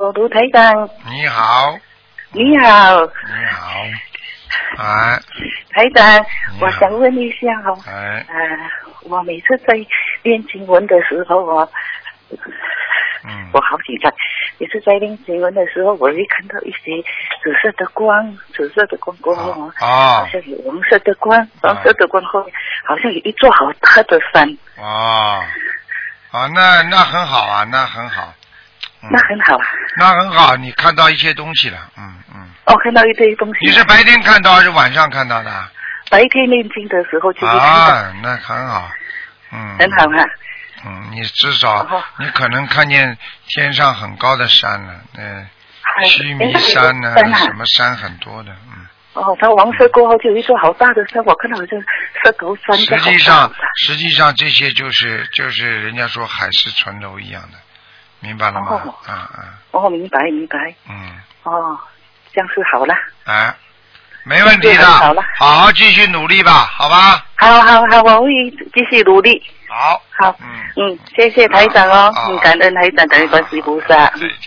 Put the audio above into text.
好，卢台长。 你好。 你好。 你好。哎。 台长，我想问一下哦。 哎。 我每次在念经文的时候哦。我好紧张。每次在念经文的时候，我会看到一些紫色的光过后哦，好像有黄色的光，黄色的光后面好像有一座好大的山。 那很好啊，那很好。 那很好啊。 那很好，你看到一些东西了， 看到一堆东西。 你是白天看到还是晚上看到的？ 白天念经的时候就会看到。 那很好。 很好啊。 你至少你可能看见天上很高的山了，须弥山呢，什么山很多的， 它黄色过后就有一座好大的山，我看到好像石头山。 实际上这些就是人家说海市蜃楼一样的，明白了吗？ 明白。这样是好了。 没问题的，好好继续努力吧，好吧？ 好，我会继续努力。 好， 谢谢台长哦，感恩台长，感恩观世音菩萨。